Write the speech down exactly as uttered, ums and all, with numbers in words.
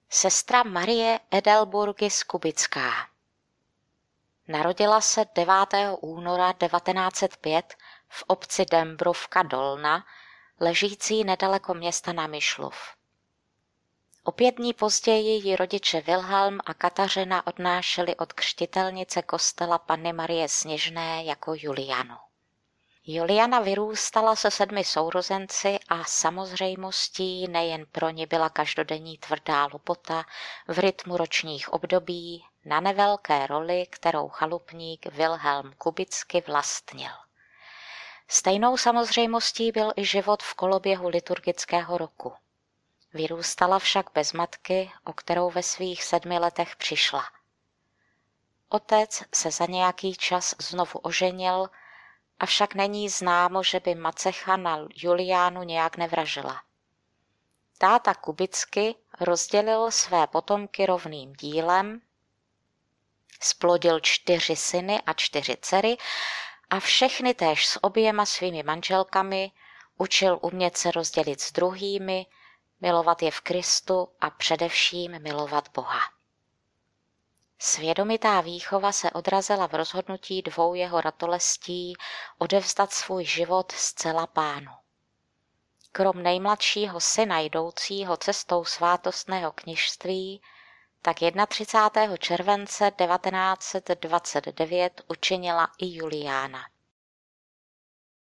Sestra Marie Edelburgis Kubická. Narodila se devátého února devatenáct set pět v obci Dembrovka Dolna, ležící nedaleko města Namyšlov. O pět dní později ji rodiče Vilhelm a Kateřina odnášeli od křtitelnice kostela Panny Marie Sněžné jako Julianu. Juliana vyrůstala se sedmi sourozenci a samozřejmostí nejen pro ně byla každodenní tvrdá lopota v rytmu ročních období na nevelké roli, kterou chalupník Vilhelm Kubicky vlastnil. Stejnou samozřejmostí byl i život v koloběhu liturgického roku. Vyrůstala však bez matky, o kterou ve svých sedmi letech přišla. Otec se za nějaký čas znovu oženil, avšak není známo, že by macecha na Juliánu nějak nevražila. Táta Kubicky rozdělil své potomky rovným dílem, splodil čtyři syny a čtyři dcery a všechny též s oběma svými manželkami učil umět se rozdělit s druhými, milovat je v Kristu a především milovat Boha. Svědomitá výchova se odrazila v rozhodnutí dvou jeho ratolestí odevzdat svůj život zcela Pánu. Krom nejmladšího syna jdoucího cestou svátostného kněžství, tak třicátého prvního července devatenáct set dvacet devět učinila i Juliána.